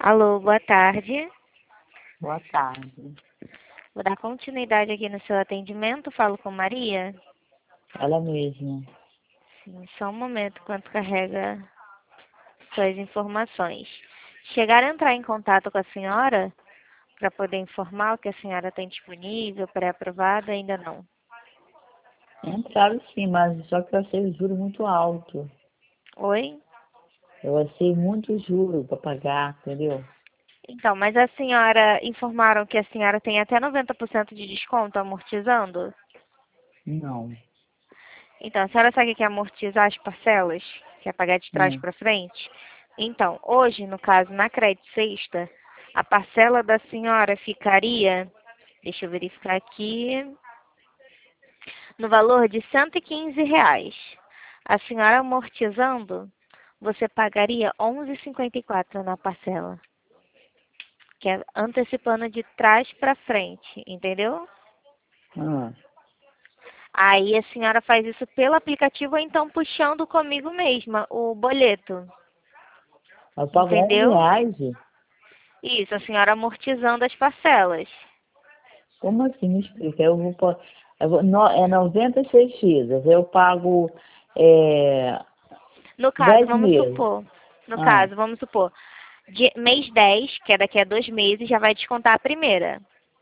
Alô, boa tarde. Boa tarde. Vou dar continuidade aqui no seu atendimento. Falo com Maria. Ela mesma. Sim, só um momento enquanto carrega suas informações. Chegaram a entrar em contato com a senhora para poder informar o que a senhora tem disponível, pré-aprovado? Ainda não. Entraram sim, mas só que eu achei o juro muito alto. Oi? Eu achei muito juro para pagar, entendeu? Então, mas a senhora informaram que a senhora tem até 90% de desconto amortizando? Não. Então, a senhora sabe o que é amortizar as parcelas? Que é pagar de trás Hum. para frente? Então, hoje, no caso, na Crédito Sexta, a parcela da senhora ficaria, deixa eu verificar aqui, no valor de R$ 115. A senhora amortizando, você pagaria R$ 11,54 na parcela, que é antecipando de trás para frente, entendeu? Ah. Aí a senhora faz isso pelo aplicativo ou então puxando comigo mesma o boleto, Eu pago entendeu? R$ 11? Isso, a senhora amortizando as parcelas. Como assim? Me explica. É 96 dias. Eu pago é, No caso, 10 vamos meses. supor, no Ah, caso, vamos supor, mês 10, que é daqui a 2 meses, já vai descontar a primeira,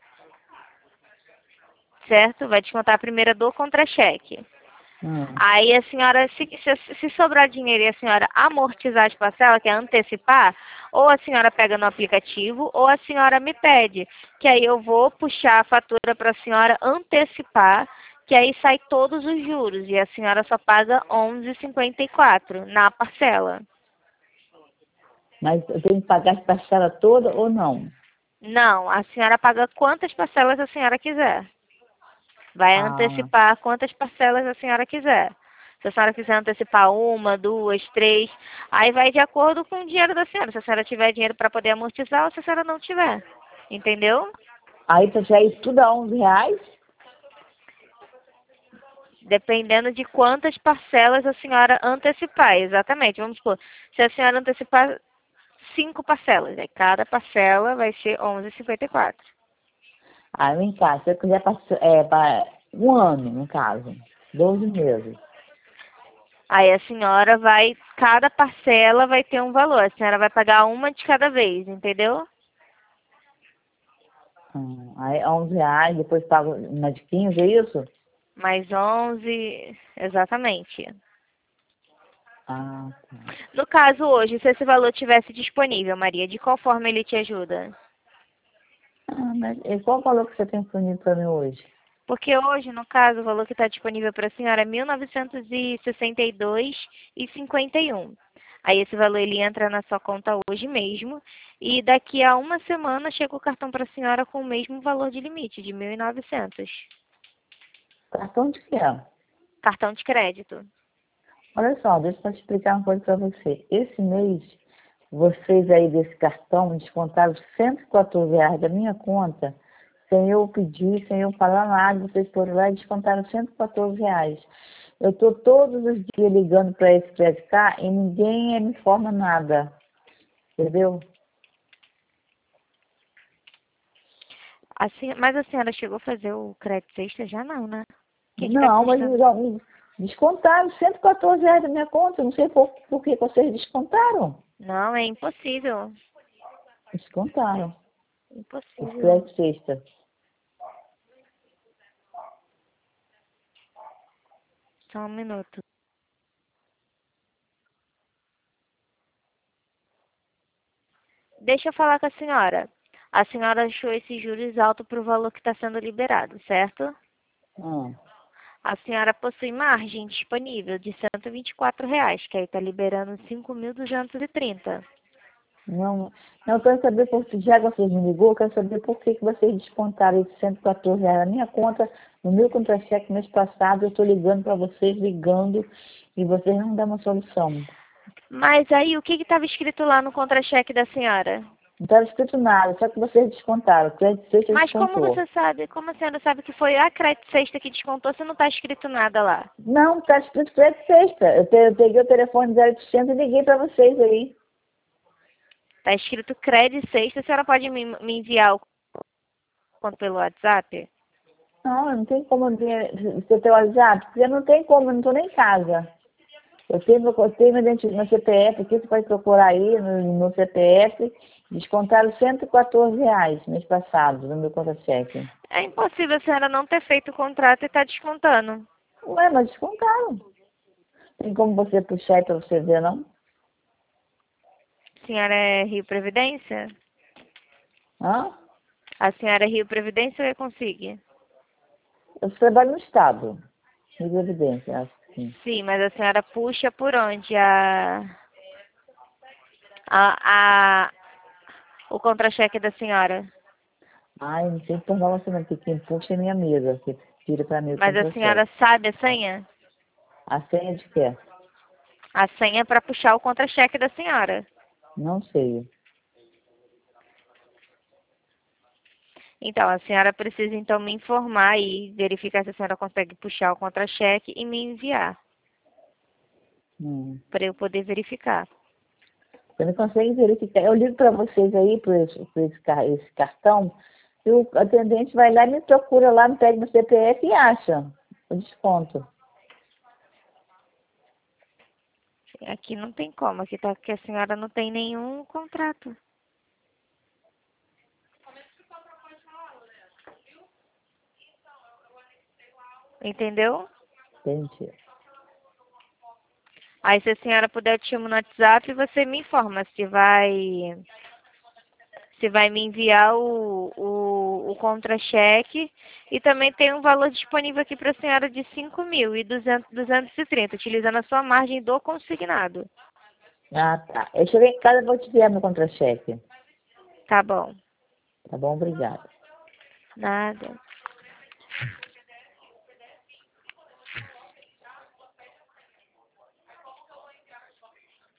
certo? Vai descontar a primeira do contra-cheque. ah. Aí a senhora, se sobrar dinheiro e a senhora amortizar as parcelas, que é antecipar, ou a senhora pega no aplicativo, ou a senhora me pede, que aí eu vou puxar a fatura para a senhora antecipar, que aí sai todos os juros, e a senhora só paga R$ 11,54 na parcela. Mas eu tenho que pagar as parcelas todas ou não? Não, a senhora paga quantas parcelas a senhora quiser. Vai Ah, antecipar quantas parcelas a senhora quiser. Se a senhora quiser antecipar uma, duas, três, aí vai de acordo com o dinheiro da senhora. Se a senhora tiver dinheiro para poder amortizar ou se a senhora não tiver. Entendeu? aí tá já isso tudo a R$ 11? Dependendo de quantas parcelas a senhora antecipar. Exatamente. Vamos supor, se a senhora antecipar 5 parcelas, aí cada parcela vai ser R$ 11,54. Ah, vem cá, se eu quiser para um ano, no caso, 12 meses. Aí a senhora vai, cada parcela vai ter um valor. A senhora vai pagar uma de cada vez, entendeu? Aí R$ 11, depois pago uma de 15, é isso? Mais 11, exatamente. Ah, tá. No caso hoje, se esse valor tivesse disponível, Maria, de qual forma ele te ajuda? Mas e qual o valor que você tem disponível para mim hoje? Porque hoje, no caso, o valor que está disponível para a senhora é 1.962,51. Aí esse valor ele entra na sua conta hoje mesmo e daqui a uma semana chega o cartão para a senhora com o mesmo valor de limite, de 1.900. Cartão de quê? Cartão de crédito. Olha só, deixa eu te explicar uma coisa para você. Esse mês, vocês aí desse cartão descontaram R$ 114 da minha conta, sem eu pedir, sem eu falar nada, vocês foram lá e descontaram R$ 114. Eu estou todos os dias ligando para esse Credit Card e ninguém me informa nada, entendeu? Assim, mas a senhora chegou a fazer o crédito extra? Já não, né? O que está Não, mas custando? já me descontaram R$ 114 da minha conta, eu não sei por que vocês descontaram. Não, é impossível. Descontaram, esse Impossível. crédito sexta. Só um minuto. Deixa eu falar com a senhora. A senhora achou esses juros altos para o valor que está sendo liberado, certo? Ah. A senhora possui margem disponível de R$ 124, que aí está liberando 5.230. Não, não, eu quero saber já que vocês me ligou, eu quero saber por que vocês descontaram esses R$ 114 na minha conta, no meu contra-cheque mês passado, eu estou ligando para vocês, ligando, e vocês não dão uma solução. Mas aí, o que estava escrito lá no contra-cheque da senhora? Não estava escrito nada, só que vocês descontaram, o crédito sexta Mas como descontou. você sabe, como a senhora sabe que foi a crédito sexta que descontou, se não está escrito nada lá? Não, está escrito crédito sexta. Eu peguei o telefone 0% e liguei para vocês aí. Tá escrito Cred Sexta. A senhora pode me enviar o conto pelo WhatsApp? Não, não tem como você ter o WhatsApp, porque não tem como, eu não estou nem em casa. Eu tenho meu CPF aqui, você pode procurar aí no CPF, descontaram R$ 114 mês passado no meu contra-cheque. É impossível a senhora não ter feito o contrato e tá descontando. Ué, mas descontaram. Tem como você puxar aí para você ver, não? A senhora é Rio Previdência? Hã? A senhora é Rio Previdência ou é Consigue? Eu trabalho no Estado, de evidência, acho que sim. Sim, mas a senhora puxa por onde? A, o contra-cheque da senhora. Ai, não sei por não, você não, porque quem puxa é minha amiga, que tira para mim o Mas a contra-cheque. senhora sabe a senha? A senha de quê? A senha para puxar o contra-cheque da senhora. Não sei. Então, a senhora precisa então me informar e verificar se a senhora consegue puxar o contra-cheque e me enviar, Hum. para eu poder verificar. Você não consegue verificar. Eu ligo para vocês aí, esse cartão, e o atendente vai lá e me procura lá, me pede meu CPF e acha o desconto. Aqui não tem como, aqui tá que a senhora não tem nenhum contrato. Entendeu? Entendi. Aí se a senhora puder, eu te chamo no WhatsApp e você me informa se vai me enviar o contra-cheque. E também tem um valor disponível aqui para a senhora de 5.230, utilizando a sua margem do consignado. Ah, tá. Eu cheguei em casa e vou te enviar meu contra-cheque. Tá bom. Tá bom? Obrigada. Nada.